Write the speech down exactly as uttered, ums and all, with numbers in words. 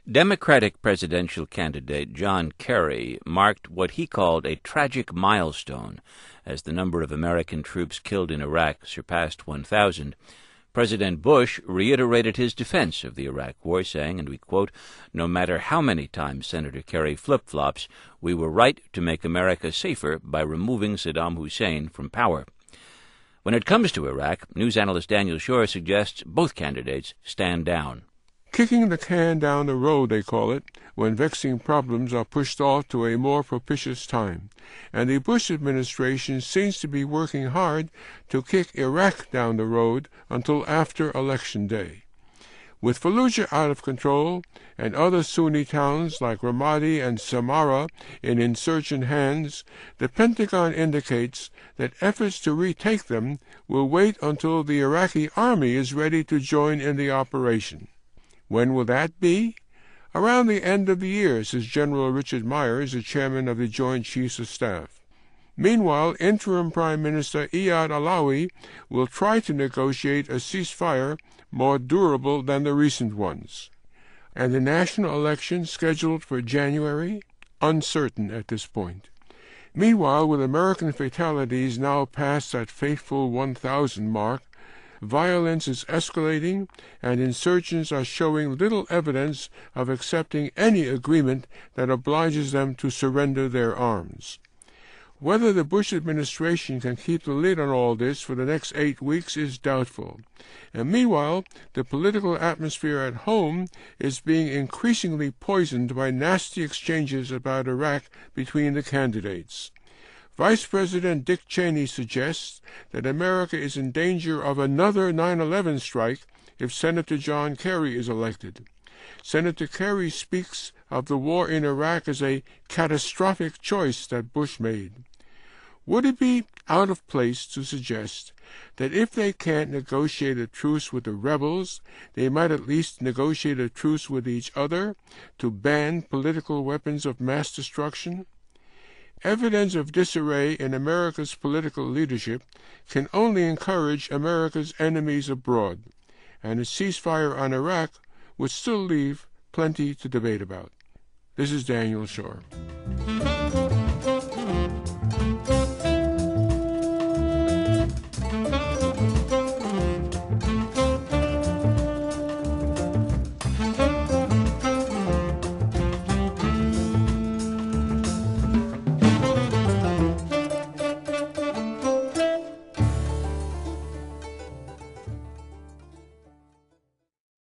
Democratic presidential candidate John Kerry marked what he called a tragic milestone as the number of American troops killed in Iraq surpassed one thousand. President Bush reiterated his defense of the Iraq War, saying, and we quote, "No matter how many times Senator Kerry flip-flops, we were right to make America safer by removing Saddam Hussein from power." When it comes to Iraq, news analyst Daniel Schorr suggests both candidates stand down. Kicking the can down the road, they call it, when vexing problems are pushed off to a more propitious time. And the Bush administration seems to be working hard to kick Iraq down the road until after Election Day. With Fallujah out of control and other Sunni towns like Ramadi and Samarra in insurgent hands, the Pentagon indicates that efforts to retake them will wait until the Iraqi army is ready to join in the operation. When will that be? Around the end of the year, says General Richard Myers, the chairman of the Joint Chiefs of Staff. Meanwhile, interim Prime Minister Iyad Allawi will try to negotiate a ceasefire more durable than the recent ones. And the national election scheduled for January? Uncertain at this point. Meanwhile, with American fatalities now past that fateful one thousand mark, violence is escalating, and insurgents are showing little evidence of accepting any agreement that obliges them to surrender their arms. Whether the Bush administration can keep the lid on all this for the next eight weeks is doubtful. And meanwhile, the political atmosphere at home is being increasingly poisoned by nasty exchanges about Iraq between the candidates. Vice President Dick Cheney suggests that America is in danger of another nine eleven strike if Senator John Kerry is elected. Senator Kerry speaks of the war in Iraq as a catastrophic choice that Bush made. Would it be out of place to suggest that if they can't negotiate a truce with the rebels, they might at least negotiate a truce with each other to ban political weapons of mass destruction? Evidence of disarray in America's political leadership can only encourage America's enemies abroad, and a ceasefire on Iraq would still leave plenty to debate about. This is Daniel Schorr.